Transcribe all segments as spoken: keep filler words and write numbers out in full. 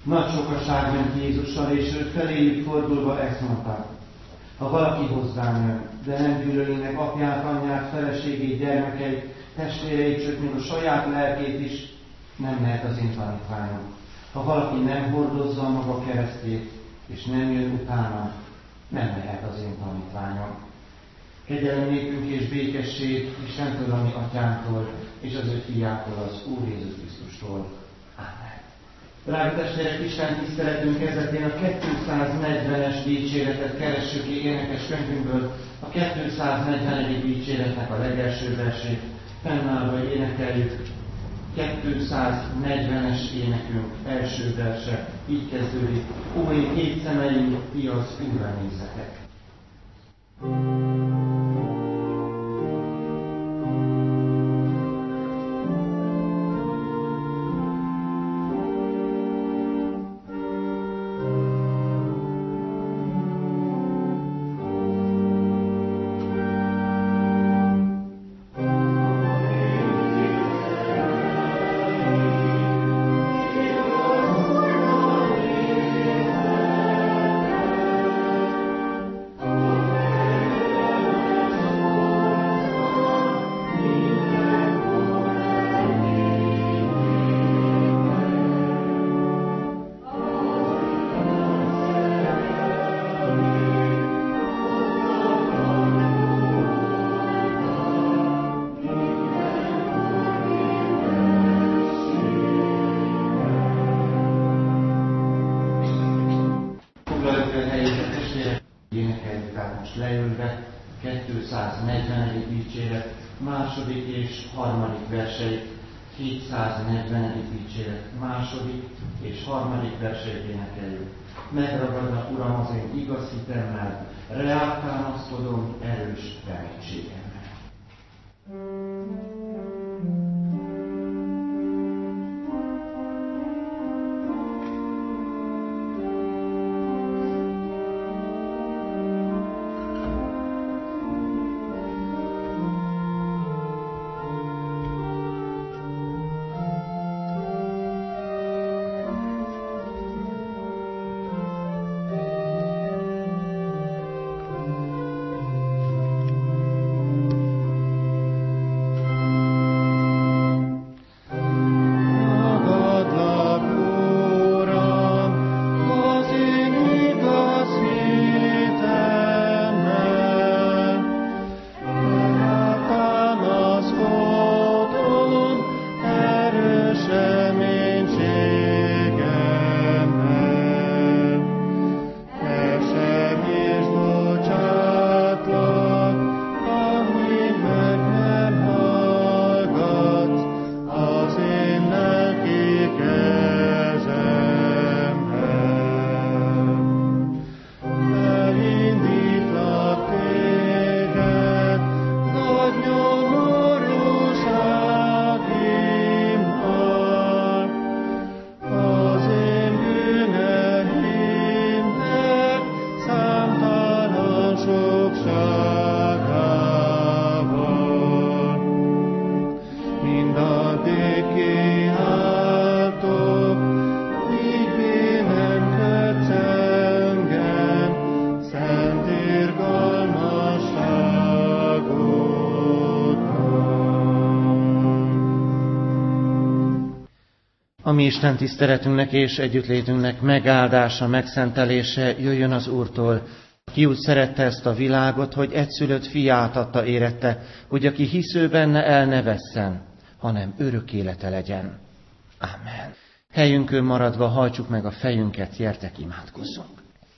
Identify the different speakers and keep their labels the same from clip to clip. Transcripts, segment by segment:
Speaker 1: Nagy sokaság ment Jézussal, és őt feléjük fordulva ezt mondta: ha valaki hozzám jön, de nem gyűlöli meg apját, anyját, feleségét, gyermekeit, testvéreit, sőt, még a saját lelkét is, nem lehet az én tanítványom. Ha valaki nem hordozza a maga keresztjét, és nem jön utána, nem lehet az én tanítványom. Kegyelem nékünk és békesség Istentől, a mi atyánktól, és az ő fiától, az Úr Jézus Krisztustól. Ámen. Drága testvérek, Isten tiszteletünk kezdetén a kétszáznegyvenes dicséretet keressük ki énekes könyvünkből, a kétszáznegyvenedik dicséretnek a legelső versét fennállva énekeljük. kétszáznegyvenes énekünk első verse így kezdődik: Ó, én két szemeim, ti az Úrra nézzetek. kétszáznegyvenedik dicséret második és harmadik verseit, kétszáznegyvenedik dicséret második és harmadik verseit énekeljük. Megragadna, Uram, az én igaz hitemmel, reád támaszkodom erős reménységemmel. A mi Isten tiszteletünknek és együttlétünknek megáldása, megszentelése jöjjön az Úrtól, ki úgy szerette ezt a világot, hogy egyszülött fiát adta érette, hogy aki hisző benne el ne vesszen, hanem örök élete legyen. Amen. Helyünkön maradva hajtsuk meg a fejünket, gyertek, imádkozzunk.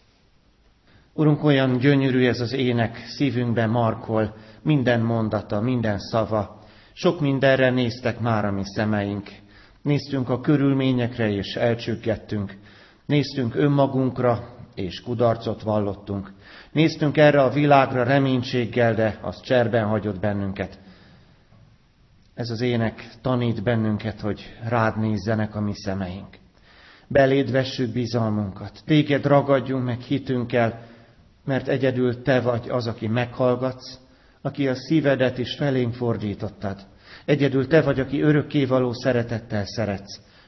Speaker 1: Urunk, olyan gyönyörű ez az ének, szívünkbe markol, minden mondata, minden szava. Sok mindenre néztek már a mi szemeink. Néztünk a körülményekre, és elcsüggettünk. Néztünk önmagunkra, és kudarcot vallottunk. Néztünk erre a világra reménységgel, de az cserben hagyott bennünket. Ez az ének tanít bennünket, hogy rád nézzenek a mi szemeink. Beléd vessük bizalmunkat. Téged ragadjunk meg hitünkkel, mert egyedül te vagy az, aki meghallgatsz, aki a szívedet is felénk fordítottad. Egyedül te vagy, aki örökkévaló szeretettel szeretsz.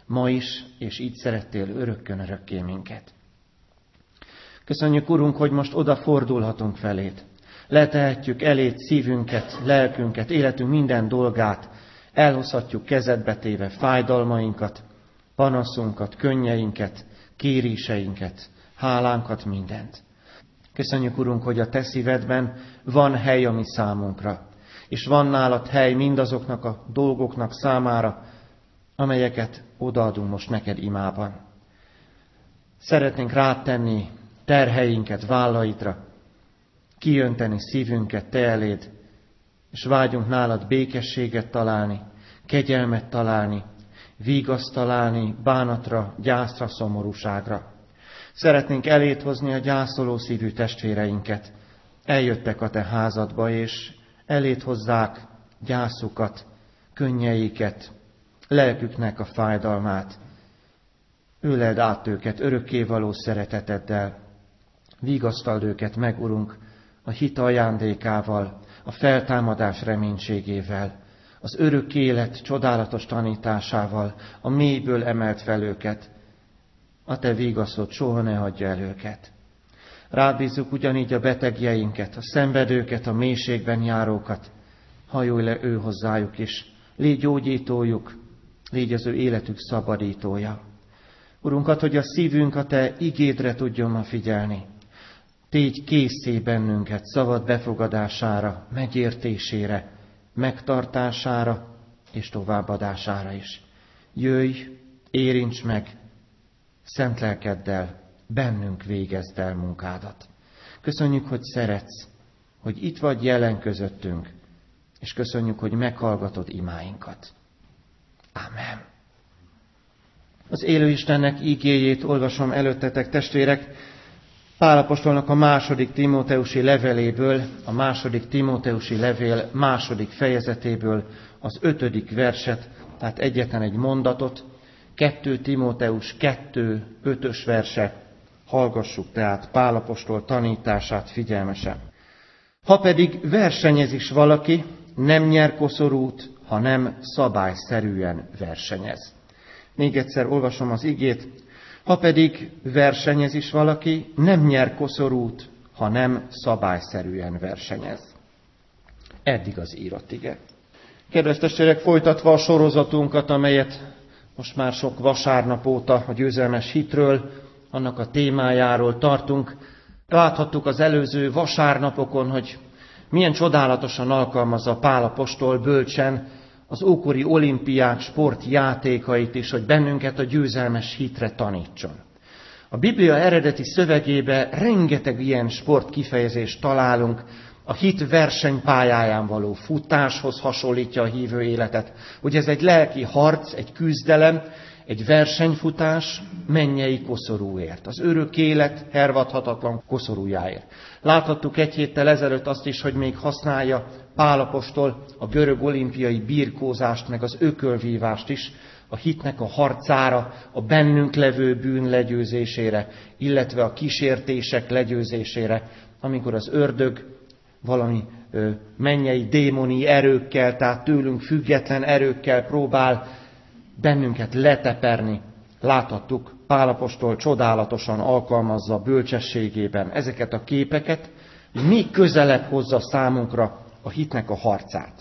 Speaker 1: ma is, és így szerettél örökkön örökké minket. Köszönjük, Urunk, hogy most odafordulhatunk feléd. Letehetjük eléd szívünket, lelkünket, életünk minden dolgát, elhozhatjuk kezedbe téve fájdalmainkat, panaszunkat, könnyeinket, kéréseinket, hálánkat, mindent. Köszönjük, Urunk, hogy a te szívedben van hely a mi számunkra, és van nálad hely mindazoknak a dolgoknak számára, amelyeket odaadunk most neked imában. Szeretnénk rátenni terheinket vállaidra, kijönteni szívünket te eléd, és vágyunk nálad békességet találni, kegyelmet találni, vígaszt találni, bánatra, gyászra, szomorúságra. Szeretnénk eléd hozni a gyászoló szívű testvéreinket. Eljöttek a te házadba, és eléd hozzák gyászukat, könnyeiket, lelküknek a fájdalmát. Öleld át őket örökkévaló szereteteddel, vigasztald őket meg, Urunk, a hit ajándékával, a feltámadás reménységével, az örök élet csodálatos tanításával, a mélyből emelt fel őket. A te vigaszod soha ne hagyja el őket. Rád bízzuk ugyanígy a betegjeinket, a szenvedőket, a mélységben járókat. Hajolj le ő hozzájuk is, légy gyógyítójuk, légy az ő életük szabadítója. Urunk, add, hogy a szívünk a te igédre tudjon ma figyelni. Tégy készé bennünket szavad befogadására, megértésére, megtartására és továbbadására is. Jöjj, érints meg, szent lelkeddel bennünk végezd el munkádat. Köszönjük, hogy szeretsz, hogy itt vagy jelen közöttünk, és köszönjük, hogy meghallgatod imáinkat. Amen. Az élő Istennek igéjét olvasom előttetek, testvérek, Pál apostolnak a második Timóteusi leveléből, a második Timóteusi levél második fejezetéből az ötödik verset, tehát egyetlen egy mondatot, kettő Timóteus kettő ötös verse, hallgassuk tehát Pál apostol tanítását figyelmesen. Ha pedig versenyez is valaki, nem nyer koszorút, hanem szabályszerűen versenyez. Még egyszer olvasom az igét. Ha pedig versenyez is valaki, nem nyer koszorút, hanem szabályszerűen versenyez. Eddig az írott ige. Kedves testvérek, folytatva a sorozatunkat, amelyet most már sok vasárnap óta a győzelmes hitről, annak a témájáról tartunk, láthattuk az előző vasárnapokon, hogy milyen csodálatosan alkalmazza Pál apostol bölcsen az ókori olimpiák sportjátékait is, hogy bennünket a győzelmes hitre tanítson. A Biblia eredeti szövegébe rengeteg ilyen sportkifejezést találunk, a hit versenypályáján való futáshoz hasonlítja a hívő életet, hogy ez egy lelki harc, egy küzdelem, egy versenyfutás mennyei koszorúért, az örök élet hervadhatatlan koszorújáért. Láthattuk egy héttel ezelőtt azt is, hogy még használja Pál apostol a görög olimpiai birkózást, meg az ökölvívást is, a hitnek a harcára, a bennünk levő bűn legyőzésére, illetve a kísértések legyőzésére, amikor az ördög valami ö, mennyei démoni erőkkel, tehát tőlünk független erőkkel próbál bennünket leteperni. Láthattuk, Pál apostol csodálatosan alkalmazza bölcsességében ezeket a képeket, még közelebb hozza számunkra a hitnek a harcát.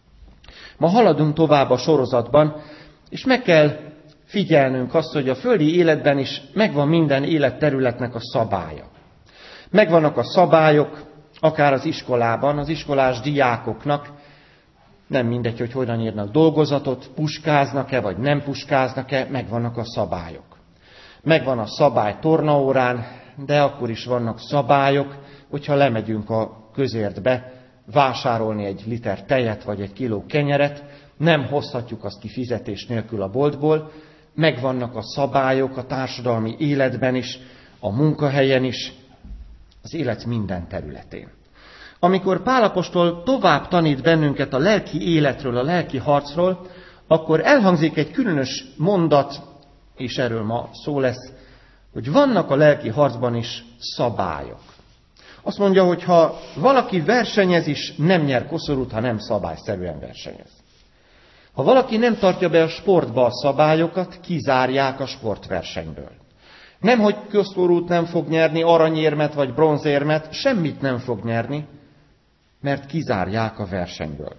Speaker 1: Ma haladunk tovább a sorozatban, és meg kell figyelnünk azt, hogy a földi életben is megvan minden életterületnek a szabálya. Megvannak a szabályok, akár az iskolában, az iskolás diákoknak, nem mindegy, hogy hogyan írnak dolgozatot, puskáznak-e, vagy nem puskáznak-e, megvannak a szabályok. Megvan a szabály tornaórán, de akkor is vannak szabályok, hogyha lemegyünk a közértbe vásárolni egy liter tejet, vagy egy kiló kenyeret, nem hozhatjuk azt ki fizetés nélkül a boltból, megvannak a szabályok a társadalmi életben is, a munkahelyen is, az élet minden területén. Amikor Pál apostol tovább tanít bennünket a lelki életről, a lelki harcról, akkor elhangzik egy különös mondat, és erről ma szó lesz, hogy vannak a lelki harcban is szabályok. Azt mondja, hogy ha valaki versenyez is, nem nyer koszorút, ha nem szabályszerűen versenyez. Ha valaki nem tartja be a sportba a szabályokat, kizárják a sportversenyből. Nem, hogy közkorút nem fog nyerni, aranyérmet vagy bronzérmet, semmit nem fog nyerni, mert kizárják a versenyből.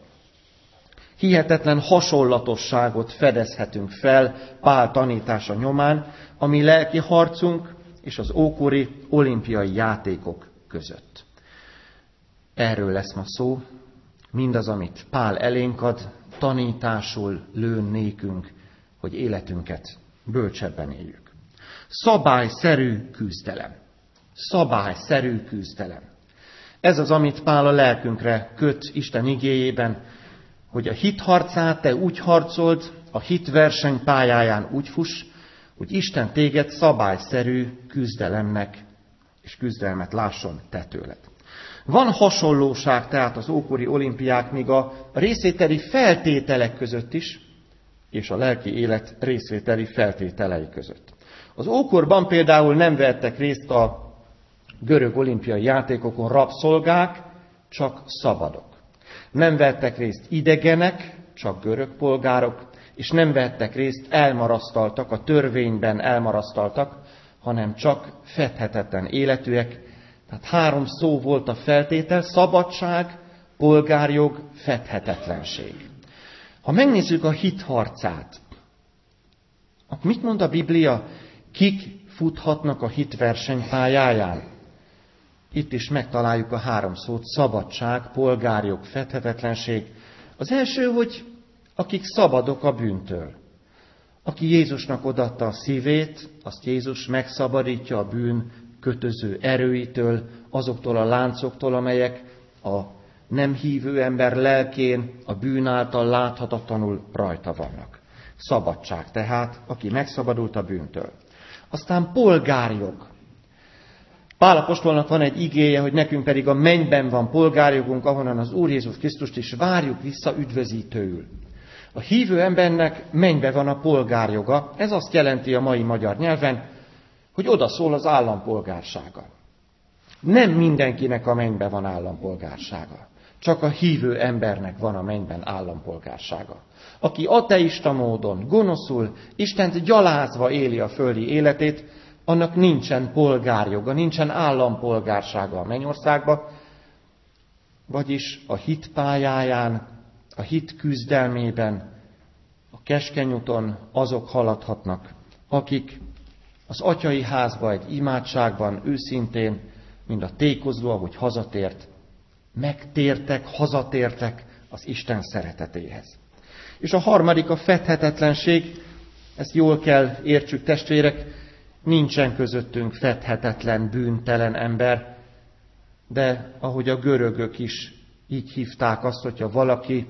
Speaker 1: Hihetetlen hasonlatosságot fedezhetünk fel Pál tanítása nyomán, ami lelki harcunk és az ókori olimpiai játékok között. Erről lesz ma szó, mindaz, amit Pál elénk ad, tanításul lőn nékünk, hogy életünket bölcsebben éljük. Szabályszerű küzdelem. Szabályszerű küzdelem. Ez az, amit Pál a lelkünkre köt Isten igéjében, hogy a hit harcát te úgy harcold, a hit verseny pályáján úgy fuss, hogy Isten téged szabályszerű küzdelemnek és küzdelmet lásson te tőled. Van hasonlóság tehát az ókori olimpiák, míg a részvételi feltételek között is, és a lelki élet részvételi feltételei között. Az ókorban például nem vettek részt a görög olimpiai játékokon rabszolgák, csak szabadok. Nem vettek részt idegenek, csak görög polgárok, és nem vettek részt elmarasztaltak, a törvényben elmarasztaltak, hanem csak fedhetetlen életűek. Tehát három szó volt a feltétel: szabadság, polgárjog, fedhetetlenség. Ha megnézzük a hit harcát, akkor mit mond a Biblia? Kik futhatnak a hit versenypályáján? Itt is megtaláljuk a három szót: szabadság, polgárjog, fedhetetlenség. Az első, hogy akik szabadok a bűntől. Aki Jézusnak odaadta a szívét, azt Jézus megszabadítja a bűn kötöző erőitől, azoktól a láncoktól, amelyek a nem hívő ember lelkén a bűn által láthatatlanul rajta vannak. Szabadság tehát, aki megszabadult a bűntől. Aztán polgárjog. Pál apostolnak van egy igéje, hogy nekünk pedig a mennyben van polgárjogunk, ahonnan az Úr Jézus Krisztust is várjuk vissza üdvözítőül. A hívő embernek mennybe van a polgárjoga. Ez azt jelenti a mai magyar nyelven, hogy oda szól az állampolgársága. Nem mindenkinek a mennybe van állampolgársága. Csak a hívő embernek van a mennyben állampolgársága. Aki ateista módon, gonoszul, Istent gyalázva éli a földi életét, annak nincsen polgárjoga, nincsen állampolgársága a mennyországba, vagyis a hit pályáján, a hit küzdelmében, a keskeny úton azok haladhatnak, akik az atyai házba egy imádságban őszintén, mind a tékozló, ahogy hazatért, megtértek, hazatértek az Isten szeretetéhez. És a harmadik a fedhetetlenség, ezt jól kell értsük, testvérek, nincsen közöttünk fedhetetlen, bűntelen ember, de ahogy a görögök is így hívták azt, hogyha valaki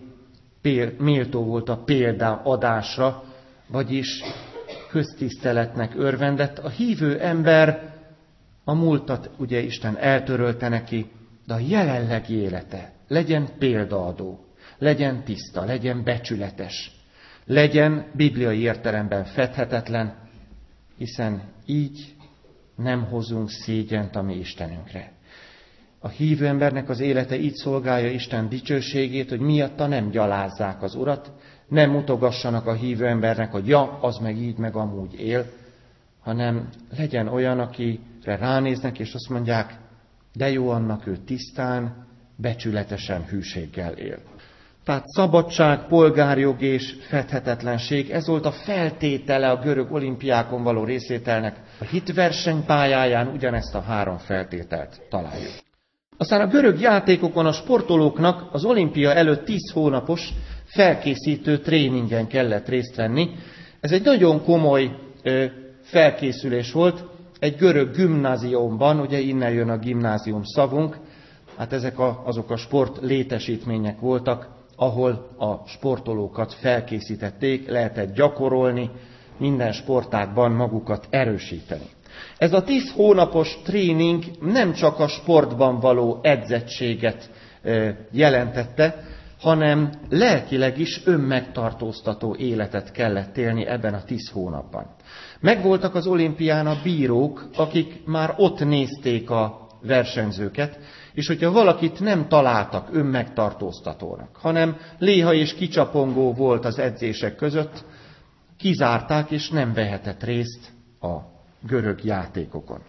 Speaker 1: méltó volt a példaadásra, vagyis köztiszteletnek örvendett, a hívő ember a múltat ugye Isten eltörölte neki, de a jelenlegi élete legyen példaadó, legyen tiszta, legyen becsületes, legyen bibliai értelemben fedhetetlen, hiszen így nem hozunk szégyent a mi Istenünkre. A hívő embernek az élete így szolgálja Isten dicsőségét, hogy miatta nem gyalázzák az Urat, nem mutogassanak a hívő embernek, hogy ja, az meg így, meg amúgy él, hanem legyen olyan, akire ránéznek, és azt mondják, de jó annak, ő tisztán, becsületesen, hűséggel él. Tehát szabadság, polgárjog és fedhetetlenség, ez volt a feltétele a görög olimpiákon való részvételnek. A hitverseny pályáján ugyanezt a három feltételt találjuk. Aztán a görög játékokon a sportolóknak az olimpia előtt tíz hónapos felkészítő tréningen kellett részt venni. Ez egy nagyon komoly ö, felkészülés volt, egy görög gimnáziumban, ugye innen jön a gimnázium szavunk, hát ezek a, azok a sport létesítmények voltak, ahol a sportolókat felkészítették, lehetett gyakorolni, minden sportágban magukat erősíteni. Ez a tíz hónapos tréning nem csak a sportban való edzettséget jelentette, hanem lelkileg is önmegtartóztató életet kellett élni ebben a tíz hónapban. Megvoltak az olimpián a bírók, akik már ott nézték a versenyzőket, és hogyha valakit nem találtak önmegtartóztatónak, hanem léha és kicsapongó volt az edzések között, kizárták és nem vehetett részt a görög játékokon.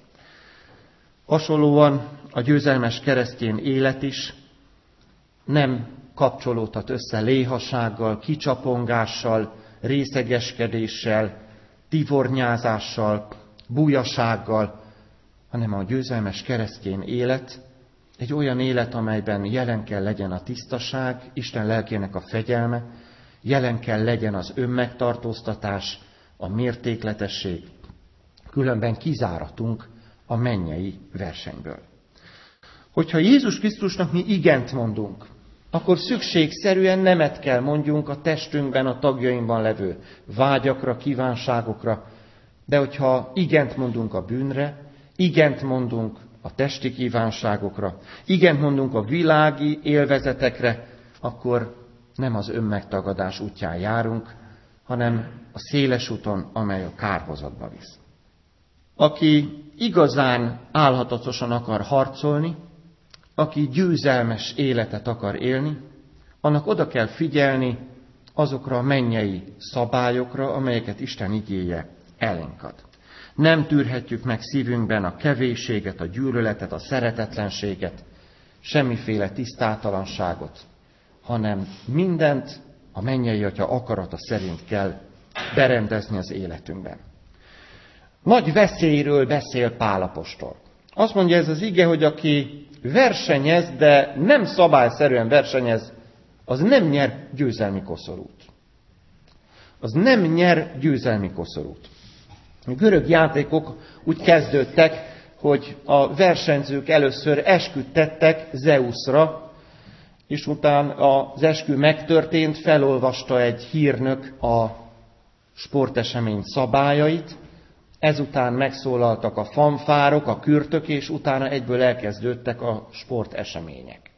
Speaker 1: Hasonlóan a győzelmes keresztény élet is nem kapcsolódhat össze léhasággal, kicsapongással, részegeskedéssel, tivornyázással, bújasággal, hanem a győzelmes keresztény élet egy olyan élet, amelyben jelen kell legyen a tisztaság, Isten lelkének a fegyelme, jelen kell legyen az önmegtartóztatás, a mértékletesség, különben kizáratunk a mennyei versenyből. Hogyha Jézus Krisztusnak mi igent mondunk, akkor szükségszerűen nemet kell mondjunk a testünkben, a tagjainkban levő vágyakra, kívánságokra, de hogyha igent mondunk a bűnre, igent mondunk a testi kívánságokra, igent mondunk a világi élvezetekre, akkor nem az önmegtagadás útján járunk, hanem a széles úton, amely a kárhozatba visz. Aki igazán álhatatosan akar harcolni, aki győzelmes életet akar élni, annak oda kell figyelni azokra a mennyei szabályokra, amelyeket Isten igéje elénk ad. Nem tűrhetjük meg szívünkben a kevésséget, a gyűlöletet, a szeretetlenséget, semmiféle tisztátalanságot, hanem mindent a mennyei Atya akarata szerint kell berendezni az életünkben. Nagy veszélyről beszél Pál apostol. Azt mondja ez az ige, hogy aki versenyez, de nem szabályszerűen versenyez, az nem nyer győzelmi koszorút. Az nem nyer győzelmi koszorút. A görög játékok úgy kezdődtek, hogy a versenyzők először esküt tettek Zeuszra, és utána az eskü megtörtént, felolvasta egy hírnök a sportesemény szabályait, ezután megszólaltak a fanfárok, a kürtök, és utána egyből elkezdődtek a sportesemények.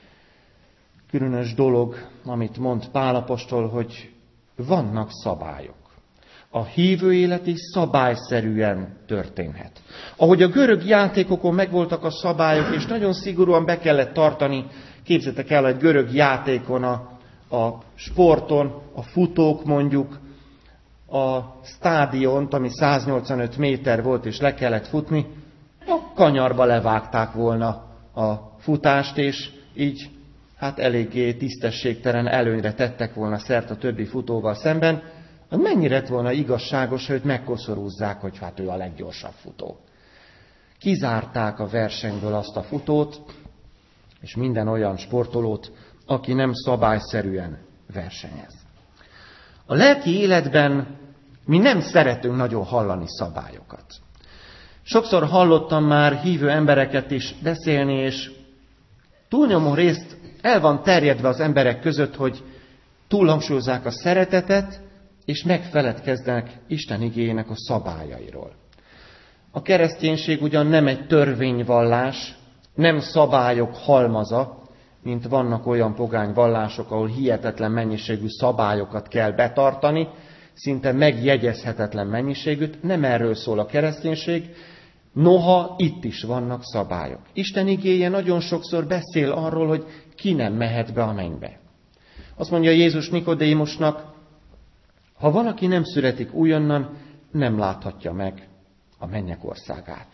Speaker 1: Különös dolog, amit mond Pál apostol, hogy vannak szabályok. A hívő élet is szabályszerűen történhet. Ahogy a görög játékokon megvoltak a szabályok, és nagyon szigorúan be kellett tartani, képzeljétek el, egy görög játékon, a, a sporton, a futók mondjuk, a stádiont, ami száznyolcvanöt méter volt, és le kellett futni, a kanyarba levágták volna a futást, és így hát eléggé tisztességtelen előnyre tettek volna szert a többi futóval szemben. Hát mennyire lett volna igazságos, hogy megkoszorúzzák, hogy hát ő a leggyorsabb futó. Kizárták a versenyből azt a futót, és minden olyan sportolót, aki nem szabályszerűen versenyez. A lelki életben mi nem szeretünk nagyon hallani szabályokat. Sokszor hallottam már hívő embereket is beszélni, és túlnyomó részt el van terjedve az emberek között, hogy túlhangsúlyozzák a szeretetet, és megfeledkeznek Isten igéjének a szabályairól. A kereszténység ugyan nem egy törvényvallás, nem szabályok halmaza, mint vannak olyan pogány vallások, ahol hihetetlen mennyiségű szabályokat kell betartani, szinte megjegyezhetetlen mennyiségűt, nem erről szól a kereszténység, noha itt is vannak szabályok. Isten igéje nagyon sokszor beszél arról, hogy ki nem mehet be a mennybe. Azt mondja Jézus Nikodémusnak, ha valaki nem születik újonnan, nem láthatja meg a mennyek országát.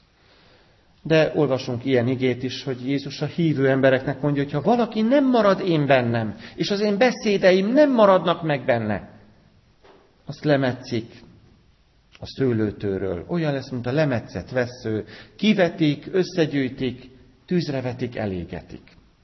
Speaker 1: De olvasunk ilyen igét is, hogy Jézus a hívő embereknek mondja, hogy ha valaki nem marad én bennem, és az én beszédeim nem maradnak meg benne, azt lemetszik a szőlőtőről. Olyan lesz, mint a lemetszett vessző. Kivetik, összegyűjtik, tűzre vetik, elégetik.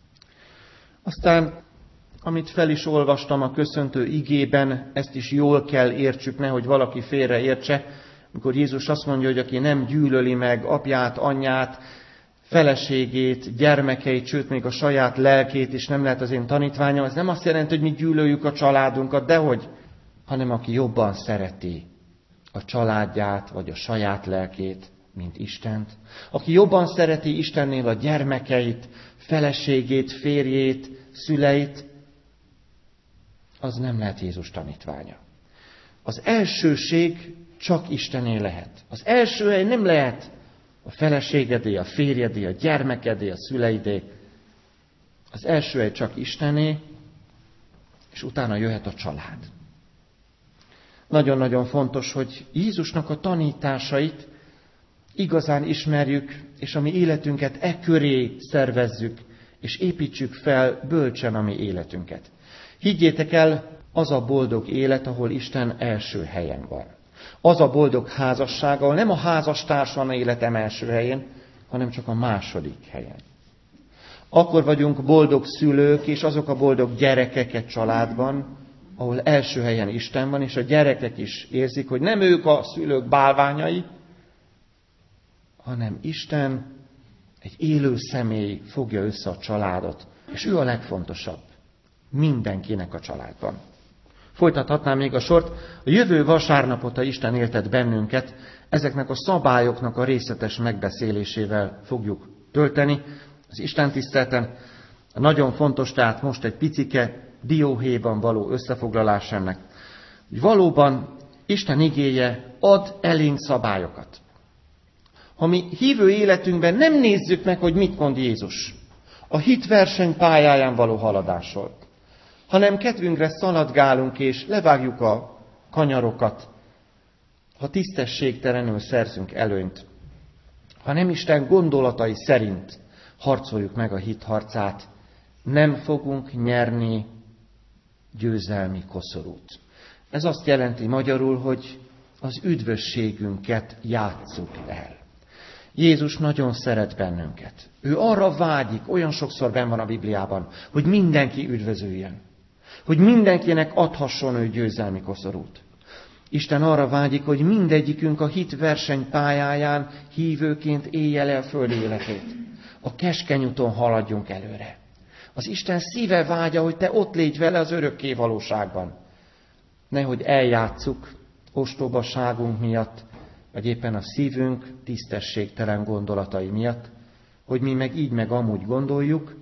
Speaker 1: Aztán, amit fel is olvastam a köszöntő igében, ezt is jól kell értsük, nehogy valaki félreértse, amikor Jézus azt mondja, hogy aki nem gyűlöli meg apját, anyját, feleségét, gyermekeit, sőt még a saját lelkét is nem lehet az én tanítványom, ez nem azt jelenti, hogy mi gyűlöljük a családunkat, dehogy, hanem aki jobban szereti a családját, vagy a saját lelkét, mint Istent. Aki jobban szereti Istennél a gyermekeit, feleségét, férjét, szüleit, az nem lehet Jézus tanítványa. Az elsőség csak Istené lehet. Az első hely nem lehet a feleségedé, a férjedé, a gyermekedé, a szüleidé. Az első egy csak Istené, és utána jöhet a család. Nagyon-nagyon fontos, hogy Jézusnak a tanításait igazán ismerjük, és a mi életünket e köré szervezzük, és építsük fel bölcsen a mi életünket. Higgyétek el, az a boldog élet, ahol Isten első helyen van. Az a boldog házasság, ahol nem a házastárs van a életem első helyén, hanem csak a második helyen. Akkor vagyunk boldog szülők, és azok a boldog gyerekek egy családban, ahol első helyen Isten van, és a gyerekek is érzik, hogy nem ők a szülők bálványai, hanem Isten, egy élő személy fogja össze a családot, és ő a legfontosabb mindenkinek a családban. Folytathatnám még a sort. A jövő vasárnapot, ha Isten éltet bennünket, ezeknek a szabályoknak a részletes megbeszélésével fogjuk tölteni az Isten tiszteleten. Nagyon fontos tehát most egy picike dióhéjban való összefoglalás ennek. Valóban Isten igéje ad elénk szabályokat. Ha mi hívő életünkben nem nézzük meg, hogy mit mond Jézus a hit versenypályáján való haladásról, hanem kedvünkre szaladgálunk és levágjuk a kanyarokat, ha tisztességtelenül szerzünk előnyt, ha nem Isten gondolatai szerint harcoljuk meg a hit harcát, nem fogunk nyerni győzelmi koszorút. Ez azt jelenti magyarul, hogy az üdvösségünket játsszuk el. Jézus nagyon szeret bennünket. Ő arra vágyik, olyan sokszor benn van a Bibliában, hogy mindenki üdvözüljön. Hogy mindenkinek adhasson ő győzelmi koszorút. Isten arra vágyik, hogy mindegyikünk a hit versenypályáján hívőként élje el földi életét. A keskeny úton haladjunk előre. Az Isten szíve vágya, hogy te ott légy vele az örökké valóságban. Nehogy eljátsszuk ostobaságunk miatt, vagy éppen a szívünk tisztességtelen gondolatai miatt, hogy mi meg így meg amúgy gondoljuk,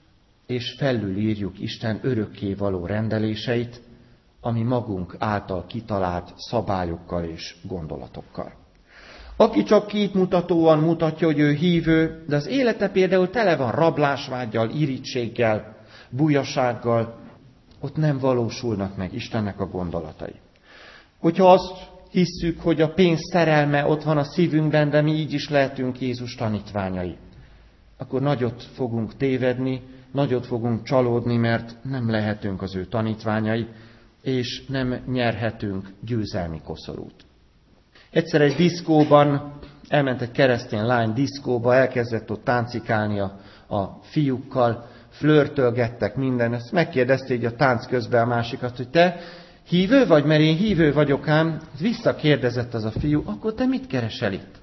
Speaker 1: és felülírjuk Isten örökké való rendeléseit, ami magunk által kitalált szabályokkal és gondolatokkal. Aki csak képmutatóan mutatja, hogy ő hívő, de az élete például tele van rablásvággyal, irítséggel, bujasággal, ott nem valósulnak meg Istennek a gondolatai. Hogyha azt hisszük, hogy a pénz szerelme ott van a szívünkben, de mi így is lehetünk Jézus tanítványai, akkor nagyot fogunk tévedni, nagyot fogunk csalódni, mert nem lehetünk az ő tanítványai, és nem nyerhetünk győzelmi koszorút. Egyszer egy diszkóban, elment egy keresztény lány diszkóba, elkezdett ott táncikálni a, a fiúkkal, flörtölgettek minden, ezt megkérdezte így a tánc közben a másikat, hogy te hívő vagy, mert én hívő vagyok ám, visszakérdezett az a fiú, akkor te mit keresel itt?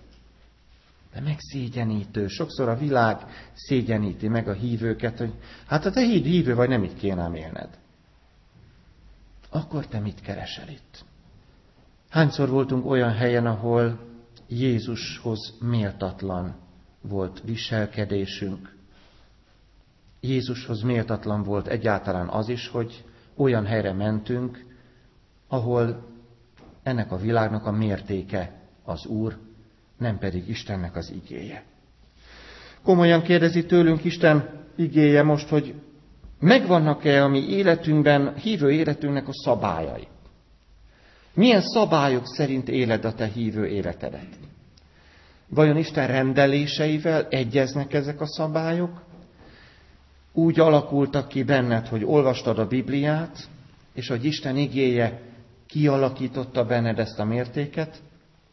Speaker 1: De megszégyenítő. Sokszor a világ szégyeníti meg a hívőket, hogy hát ha te hívő vagy, nem itt kéne ám élned. Akkor te mit keresel itt? Hányszor voltunk olyan helyen, ahol Jézushoz méltatlan volt viselkedésünk. Jézushoz méltatlan volt egyáltalán az is, hogy olyan helyre mentünk, ahol ennek a világnak a mértéke az Úr, nem pedig Istennek az igéje. Komolyan kérdezi tőlünk Isten igéje most, hogy megvannak-e a mi életünkben, hívő életünknek a szabályai? Milyen szabályok szerint éled a te hívő életedet? Vajon Isten rendeléseivel egyeznek ezek a szabályok? Úgy alakultak ki benned, hogy olvastad a Bibliát, és hogy Isten igéje kialakította benned ezt a mértéket?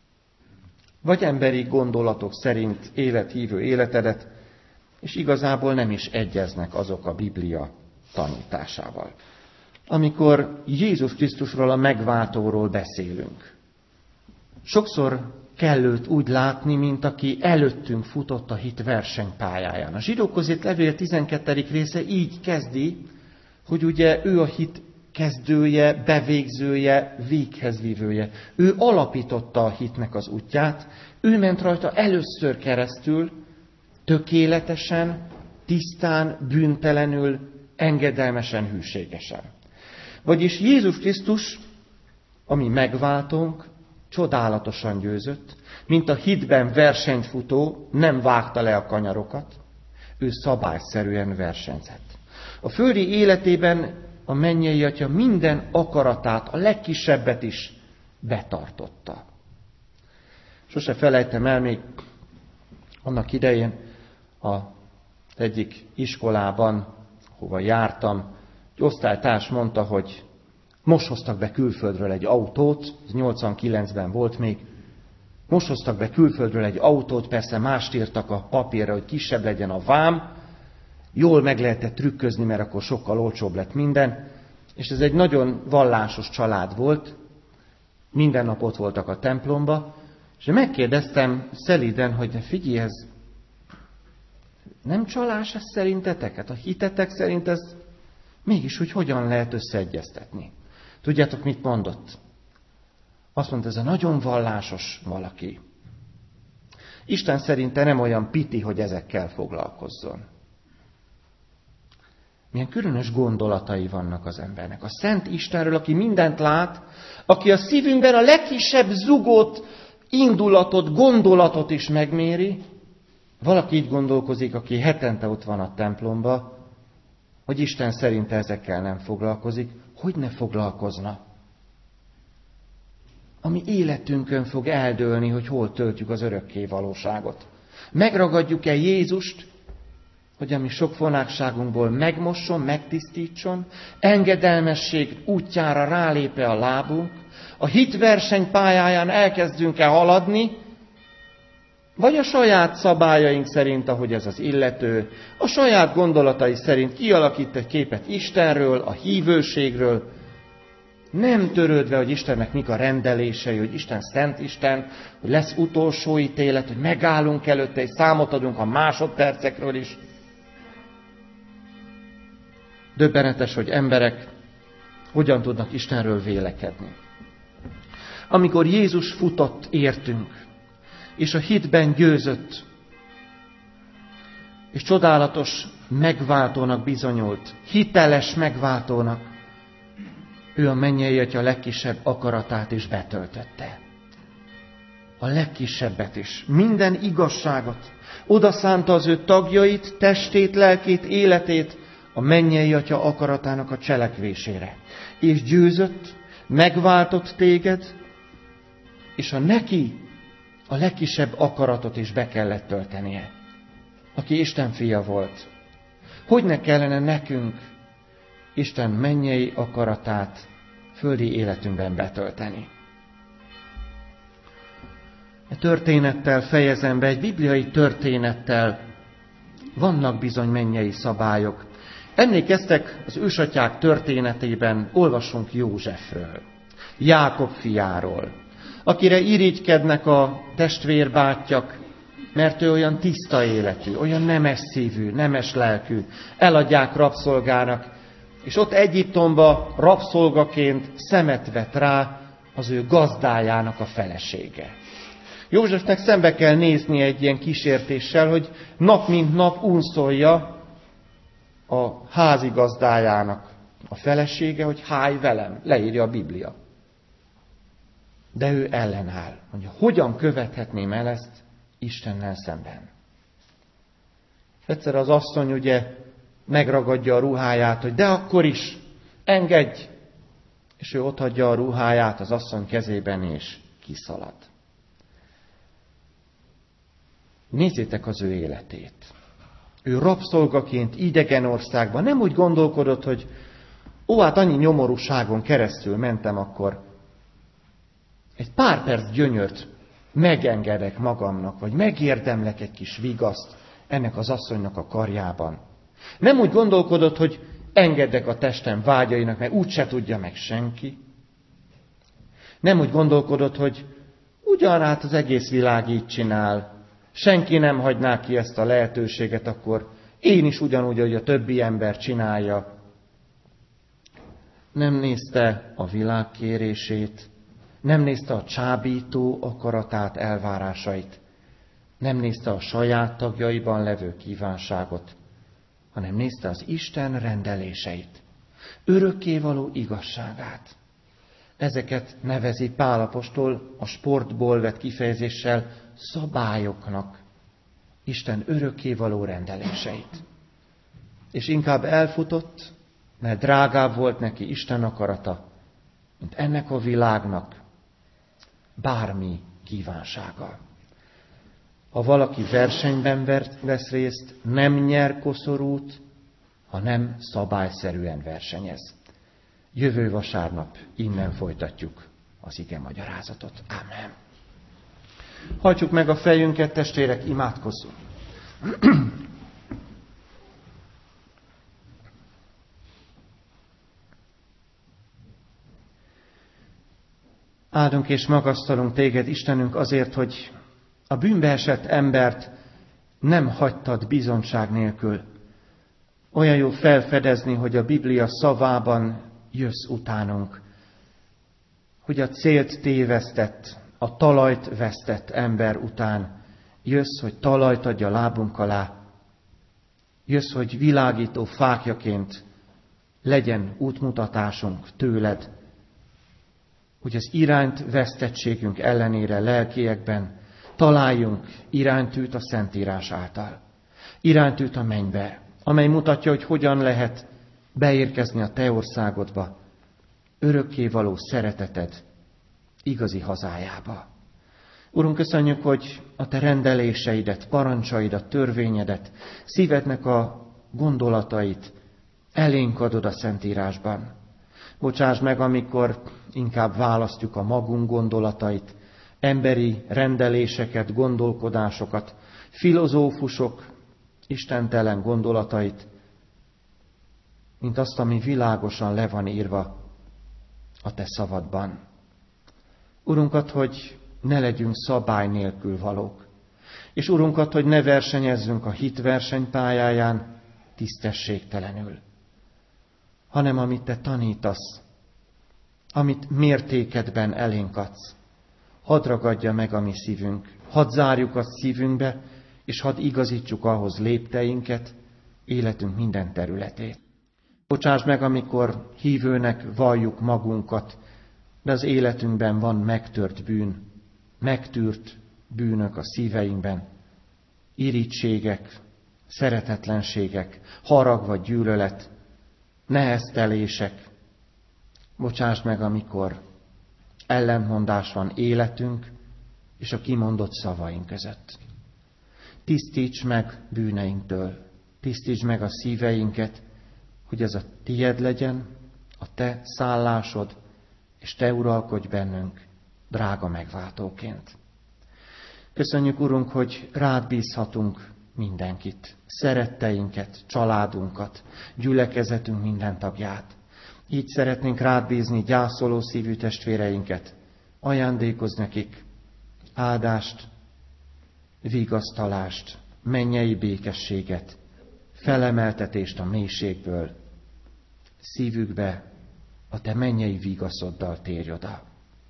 Speaker 1: Vagy emberi gondolatok szerint éled hívő életedet, és igazából nem is egyeznek azok a Biblia tanításával. Amikor Jézus Krisztusról, a megváltóról beszélünk, sokszor kell őt úgy látni, mint aki előttünk futott a hit versenypályáján. A Zsidókhoz írt levél tizenkettedik része így kezdi, hogy ugye ő a hit kezdője, bevégzője, véghezvívője. Ő alapította a hitnek az útját, ő ment rajta először keresztül, tökéletesen, tisztán, bűntelenül, engedelmesen, hűségesen. Vagyis Jézus Krisztus, ami megváltónk, csodálatosan győzött, mint a hitben versenyfutó, nem vágta le a kanyarokat, ő szabályszerűen versenyzett. A földi életében a mennyei Atya minden akaratát, a legkisebbet is betartotta. Sose felejtem el, még annak idején az egyik iskolában, hova jártam, egy osztálytárs mondta, hogy most hoztak be külföldről egy autót, ez nyolcvankilencben volt még, most hoztak be külföldről egy autót, persze mást írtak a papírra, hogy kisebb legyen a vám, jól meg lehetett trükközni, mert akkor sokkal olcsóbb lett minden, és ez egy nagyon vallásos család volt, minden nap ott voltak a templomba, és megkérdeztem szelíden, hogy de figyelj, ez nem csalás ez szerintetek? Hát a hitetek szerint ez mégis úgy hogyan lehet összeegyeztetni? Tudjátok, mit mondott? Azt mondta, ez a nagyon vallásos valaki. Isten szerinte nem olyan piti, hogy ezekkel foglalkozzon. Milyen különös gondolatai vannak az embernek. A Szent Istenről, aki mindent lát, aki a szívünkben a legkisebb zugót, indulatot, gondolatot is megméri. Valaki így gondolkozik, aki hetente ott van a templomba, hogy Isten szerint ezekkel nem foglalkozik. Hogy ne foglalkozna? A mi életünkön fog eldőlni, hogy hol töltjük az örökké valóságot. Megragadjuk-e Jézust, hogy a mi sok fonákságunkból megmosson, megtisztítson, engedelmesség útjára rálépe a lábunk, a hitverseny pályáján elkezdünk-e haladni, vagy a saját szabályaink szerint, ahogy ez az illető, a saját gondolatai szerint kialakít egy képet Istenről, a hívőségről, nem törődve, hogy Istennek mik a rendelései, hogy Isten szent Isten, hogy lesz utolsó ítélet, hogy megállunk előtte, és számot adunk a másodpercekről is. Döbbenetes, hogy emberek hogyan tudnak Istenről vélekedni. Amikor Jézus futott értünk, és a hitben győzött, és csodálatos megváltónak bizonyult, hiteles megváltónak, ő a mennyei Atya legkisebb akaratát is betöltötte. A legkisebbet is. Minden igazságot. Oda szánta az ő tagjait, testét, lelkét, életét a mennyei Atya akaratának a cselekvésére. És győzött, megváltott téged, és a neki a legkisebb akaratot is be kellett töltenie. Aki Isten fia volt. Hogy ne kellene nekünk Isten mennyei akaratát földi életünkben betölteni? E történettel fejezem be, egy bibliai történettel vannak bizony mennyei szabályok. Emlékeztek, az ősatyák történetében olvasunk Józsefről, Jákob fiáról, akire irigykednek a testvérbáttyak, mert ő olyan tiszta életű, olyan nemes szívű, nemes lelkű, eladják rabszolgának, és ott Egyiptomba rabszolgaként szemet vet rá az ő gazdájának a felesége. Józsefnek szembe kell nézni egy ilyen kísértéssel, hogy nap mint nap unszolja a házigazdájának a felesége, hogy háj velem, leírja a Biblia. De ő ellenáll. Mondja, hogyan követhetném el ezt Istennel szemben? Egyszer az asszony ugye megragadja a ruháját, hogy de akkor is, engedj! És ő otthagyja a ruháját az asszony kezében, és kiszalad. Nézzétek az ő életét. Ő rabszolgaként idegen országban nem úgy gondolkodott, hogy ó, hát annyi nyomorúságon keresztül mentem, akkor egy pár perc gyönyört megengedek magamnak, vagy megérdemlek egy kis vigaszt ennek az asszonynak a karjában. Nem úgy gondolkodott, hogy engedek a testem vágyainak, mert úgyse tudja meg senki. Nem úgy gondolkodott, hogy ugyanát az egész világ így csinál, senki nem hagyná ki ezt a lehetőséget, akkor én is ugyanúgy, ahogy a többi ember csinálja. Nem nézte a világ kérését, nem nézte a csábító akaratát, elvárásait, nem nézte a saját tagjaiban levő kívánságot, hanem nézte az Isten rendeléseit, örökkévaló igazságát. Ezeket nevezi Pál apostol a sportból vett kifejezéssel szabályoknak, Isten örökkévaló rendeléseit. És inkább elfutott, mert drágább volt neki Isten akarata, mint ennek a világnak bármi kívánsága. Ha valaki versenyben vesz részt, nem nyer koszorút, hanem szabályszerűen versenyez. Jövő vasárnap innen folytatjuk az ige magyarázatot. Ámen. Hajtsuk meg a fejünket, testvérek, imádkozzunk. Áldunk és magasztalunk téged, Istenünk, azért, hogy a bűnbe esett embert nem hagytad bizonyság nélkül. Olyan jó felfedezni, hogy a Biblia szavában jössz utánunk, hogy a célt tévesztett, a talajt vesztett ember után jössz, hogy talajt adj a lábunk alá, jössz, hogy világító fákjaként legyen útmutatásunk tőled, hogy az irányt vesztettségünk ellenére lelkiekben találjunk iránytűt a Szentírás által. Iránytűt a mennybe, amely mutatja, hogy hogyan lehet beérkezni a te országodba, örökkévaló szereteted igazi hazájába. Urunk, köszönjük, hogy a te rendeléseidet, parancsaidat, törvényedet, szívednek a gondolatait elénk adod a Szentírásban. Bocsáss meg, amikor inkább választjuk a magunk gondolatait, emberi rendeléseket, gondolkodásokat, filozófusok istentelen gondolatait, mint azt, ami világosan le van írva a te szavadban. Urunkat, hogy ne legyünk szabály nélkül valók, és Urunkat, hogy ne versenyezzünk a hit versenypályáján tisztességtelenül, hanem amit te tanítasz, amit mértékedben elénk adsz, hadd ragadja meg a mi szívünk, hadd zárjuk azt szívünkbe, és hadd igazítsuk ahhoz lépteinket, életünk minden területét. Bocsáss meg, amikor hívőnek valljuk magunkat, de az életünkben van megtört bűn, megtűrt bűnök a szíveinkben, irítségek, szeretetlenségek, harag vagy gyűlölet, neheztelések. Bocsáss meg, amikor ellentmondás van életünk és a kimondott szavaink között. Tisztíts meg bűneinktől, tisztíts meg a szíveinket, hogy ez a tied legyen, a te szállásod, és te uralkodj bennünk, drága megváltóként. Köszönjük, Urunk, hogy rád bízhatunk mindenkit, szeretteinket, családunkat, gyülekezetünk minden tagját. Így szeretnénk rád bízni gyászoló szívű testvéreinket, ajándékozz nekik áldást, vigasztalást, mennyei békességet, felemeltetést a mélységből, szívükbe a te mennyei vigaszoddal térj oda.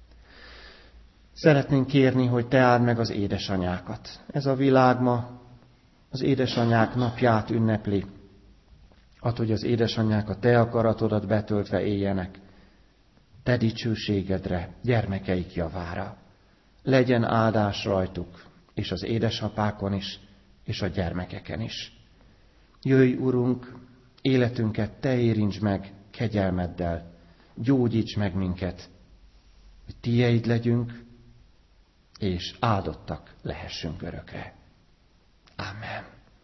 Speaker 1: Szeretnénk kérni, hogy te áld meg az édesanyákat. Ez a világ ma az édesanyák napját ünnepli. Add, hogy az édesanyák a te akaratodat betöltve éljenek, te dicsőségedre, gyermekeik javára. Legyen áldás rajtuk, és az édesapákon is, és a gyermekeken is. Jöjj, Urunk, életünket te érintsd meg kegyelmeddel, gyógyíts meg minket, hogy tieid legyünk, és áldottak lehessünk örökre. Ámen.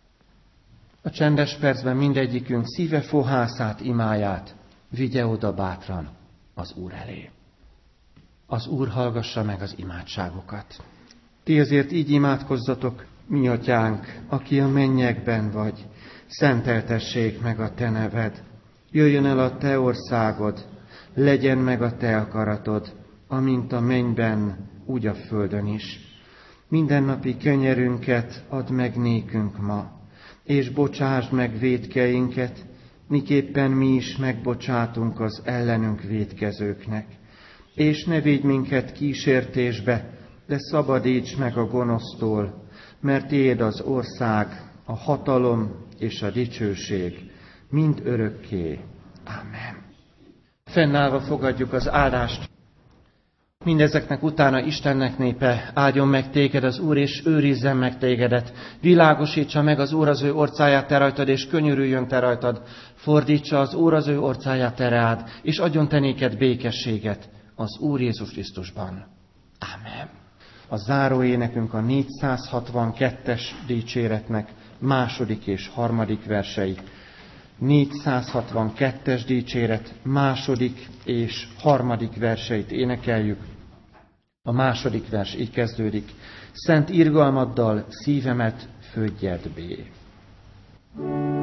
Speaker 1: A csendes percben mindegyikünk szíve fohászát, imáját vigye oda bátran az Úr elé. Az Úr hallgassa meg az imádságokat. Ti azért így imádkozzatok, mi atyánk, aki a mennyekben vagy, szenteltessék meg a te neved. Jöjjön el a te országod, legyen meg a te akaratod, amint a mennyben, úgy a földön is. Mindennapi kenyerünket add meg nékünk ma, és bocsásd meg vétkeinket, miképpen mi is megbocsátunk az ellenünk vétkezőknek. És ne védj minket kísértésbe, de szabadíts meg a gonosztól, mert tiéd az ország, a hatalom és a dicsőség, mind örökké. Ámen. Fennállva fogadjuk az áldást. Mindezeknek utána Istennek népe, áldjon meg téged az Úr, és őrizzen meg tégedet. Világosítsa meg az Úr az ő orcáját te rajtad, és könyörüljön te rajtad. Fordítsa az Úr az ő orcáját te reád, és adjon te néked békességet az Úr Jézus Krisztusban. Ámen. A záró énekünk a négyszázhatvankettes dicséretnek második és harmadik versei. négyszázhatvankettes dicséret második és harmadik verseit énekeljük. A második vers így kezdődik. Szent irgalmaddal szívemet födjed bé.